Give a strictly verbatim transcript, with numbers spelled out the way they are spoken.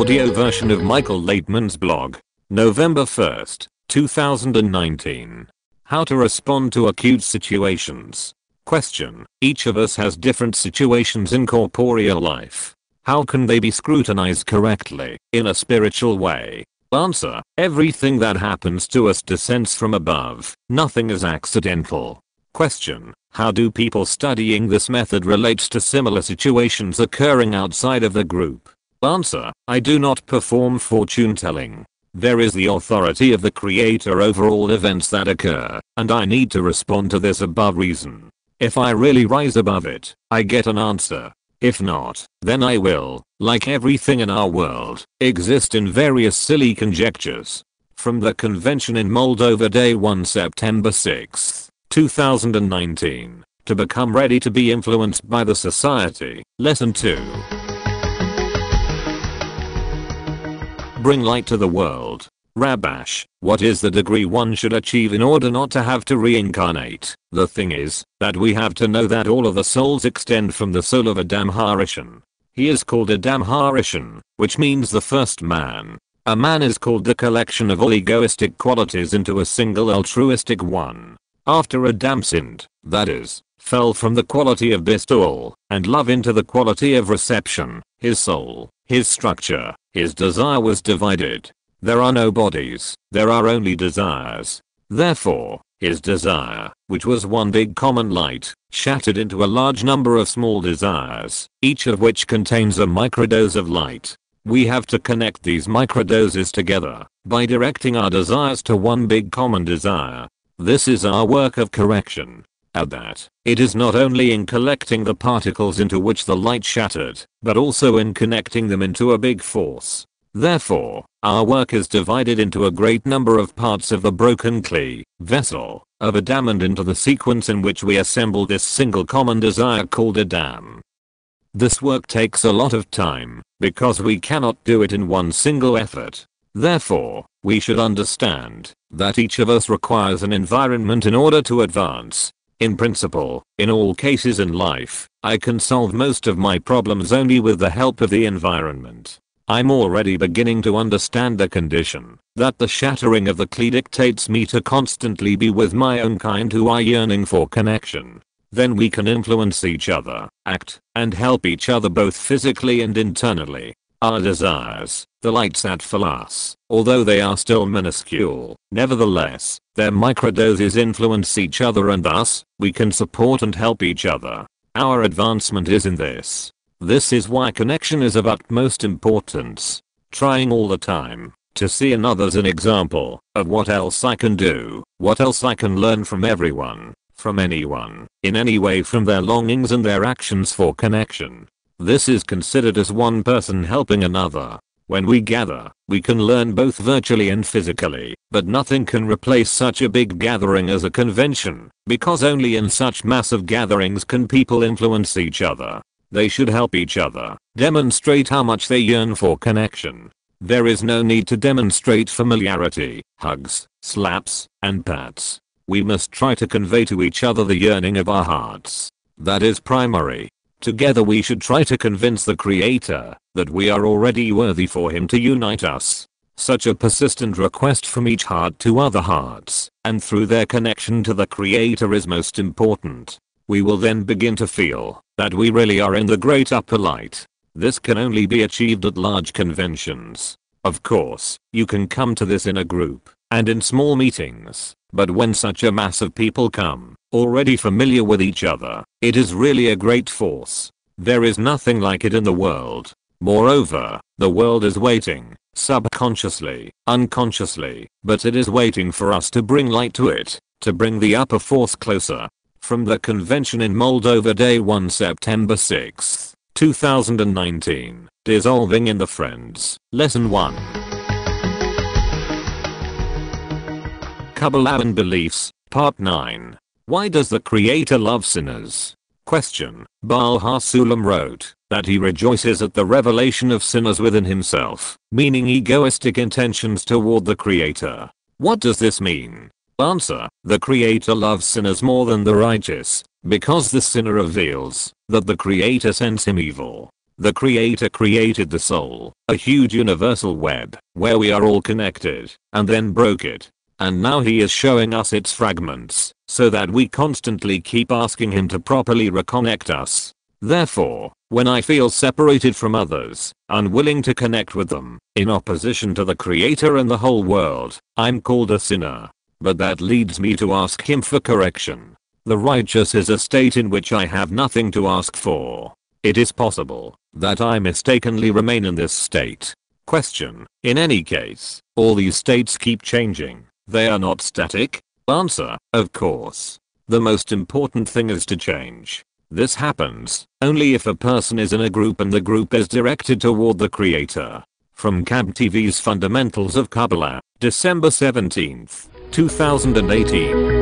audio version of Michael Laitman's blog. November first, two thousand nineteen. How to respond to acute situations. Question. Each of us has different situations in corporeal life. How can they be scrutinized correctly, in a spiritual way? Answer. Everything that happens to us descends from above. Nothing is accidental. Question. How do people studying this method relate to similar situations occurring outside of the group? Answer. I do not perform fortune telling. There is the authority of the creator over all events that occur, and I need to respond to this above reason. If I really rise above it, I get an answer. If not, then I will, like everything in our world, exist in various silly conjectures. From the convention in Moldova, day one, September sixth, two thousand nineteen. To become ready to be influenced by the society. Lesson two. Bring light to the world. Rabash. What is the degree one should achieve in order not to have to reincarnate? The thing is, that we have to know that all of the souls extend from the soul of Adam Harishan. He is called Adam Harishan, which means the first man. A man is called the collection of all egoistic qualities into a single altruistic one. After Adam sinned, that is, fell from the quality of bestowal and love into the quality of reception, his soul, his structure, his desire was divided. There are no bodies, there are only desires. Therefore, his desire, which was one big common light, shattered into a large number of small desires, each of which contains a microdose of light. We have to connect these microdoses together by directing our desires to one big common desire. This is our work of correction. Add that, it is not only in collecting the particles into which the light shattered, but also in connecting them into a big force. Therefore, our work is divided into a great number of parts of the broken clay vessel of Adam and into the sequence in which we assemble this single common desire called Adam. This work takes a lot of time, because we cannot do it in one single effort. Therefore, we should understand that each of us requires an environment in order to advance. In principle, in all cases in life, I can solve most of my problems only with the help of the environment. I'm already beginning to understand the condition that the shattering of the clay dictates me to constantly be with my own kind who are yearning for connection. Then we can influence each other, act, and help each other both physically and internally. Our desires, the lights that fill us, although they are still minuscule, nevertheless, their microdoses influence each other and thus, we can support and help each other. Our advancement is in this. This is why connection is of utmost importance. Trying all the time to see in others an example of what else I can do, what else I can learn from everyone, from anyone, in any way from their longings and their actions for connection. This is considered as one person helping another. When we gather, we can learn both virtually and physically, but nothing can replace such a big gathering as a convention, because only in such massive gatherings can people influence each other. They should help each other, demonstrate how much they yearn for connection. There is no need to demonstrate familiarity, hugs, slaps, and pats. We must try to convey to each other the yearning of our hearts. That is primary. Together we should try to convince the Creator that we are already worthy for Him to unite us. Such a persistent request from each heart to other hearts, and through their connection to the Creator is most important. We will then begin to feel that we really are in the great upper light. This can only be achieved at large conventions. Of course, you can come to this in a group, and in small meetings, but when such a mass of people come, already familiar with each other, it is really a great force. There is nothing like it in the world. Moreover, the world is waiting, subconsciously, unconsciously, but it is waiting for us to bring light to it, to bring the upper force closer. From the convention in Moldova, day one, September sixth, two thousand nineteen. Dissolving in the Friends. Lesson one. Kabbalah Beliefs, Part nine. Why does the Creator love sinners? Question. Baal HaSulam wrote that he rejoices at the revelation of sinners within himself, meaning egoistic intentions toward the Creator. What does this mean? Answer. The Creator loves sinners more than the righteous, because the sinner reveals that the Creator sends him evil. The Creator created the soul, a huge universal web, where we are all connected, and then broke it. And now he is showing us its fragments, so that we constantly keep asking him to properly reconnect us. Therefore, when I feel separated from others, unwilling to connect with them, in opposition to the Creator and the whole world, I'm called a sinner. But that leads me to ask him for correction. The righteous is a state in which I have nothing to ask for. It is possible that I mistakenly remain in this state. Question. In any case, all these states keep changing. They are not static? Answer. Of course. The most important thing is to change. This happens only if a person is in a group and the group is directed toward the Creator. From C A B T V's Fundamentals of Kabbalah, December seventeenth, two thousand eighteen.